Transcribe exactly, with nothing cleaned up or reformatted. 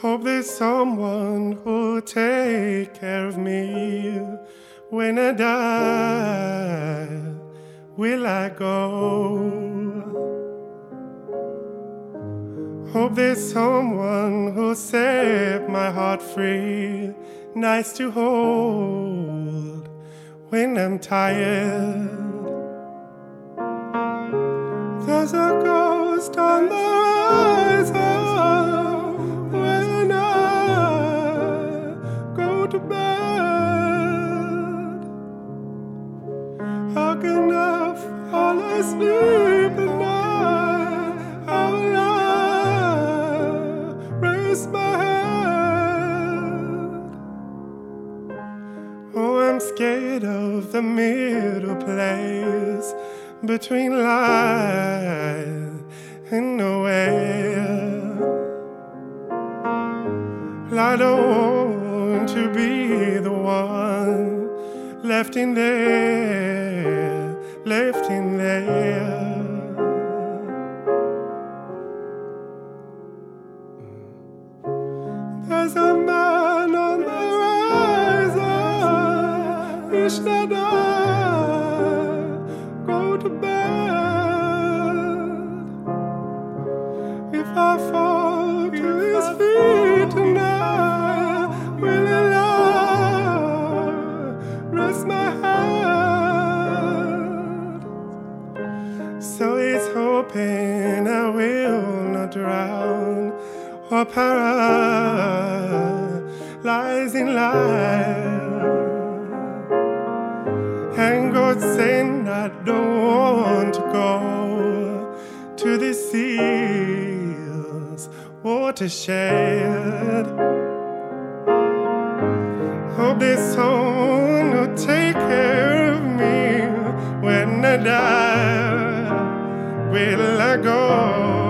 Hope there's someone who'll take care of me when I die. Will I go? Hope there's someone who'll set my heart free, nice to hold when I'm tired. There's a ghost on the horizon when I go to bed. How can I fall asleep at night? How will I raise my head? Oh, I'm scared of the middle place between life and nowhere. I don't want to be the one left in there, left in there. There's a man on the horizon, wish that I go to bed. If I fall to his feet tonight, will he rest my head? So he's hoping I will not drown or paralyze in life. And God saying I don't want to go to the sea's watershed. Hope there's someone who'll take care of me when I die. Will I go?